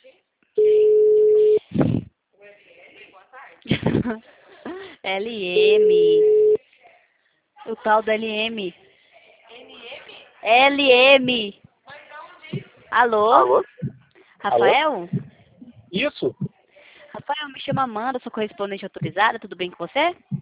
LM. O tal do LM. LM. Alô? Alô? Rafael? Isso? Rafael, me chama Amanda, sou correspondente autorizada, tudo bem com você?